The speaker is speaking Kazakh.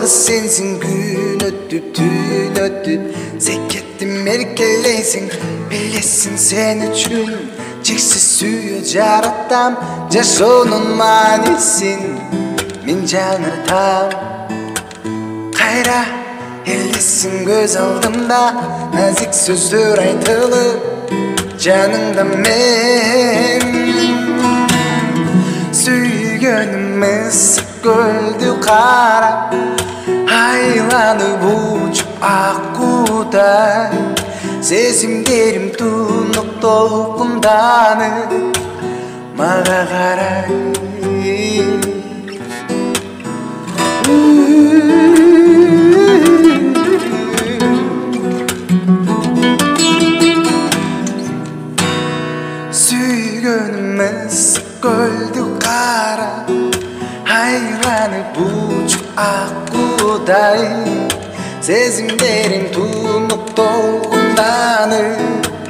Жалғыз сенсің, күн өтіп, түн өтіп, секеттім еркелейсің, білесің сен үшін шексіз сүйе жаратам, жашоонун маанисин мен жаңыртам. Қайра елесің көз алдымда, нәзік сөздер айтылып жаныңда мен. Сүйгеніміз көлді қарап, айланып учуп аккудай, сезимдерим тунук толкунданып мага карай. Сүйгөнүмүз көлдү карап, айланып учуп аккудай, сезимдерим тунук толкунданып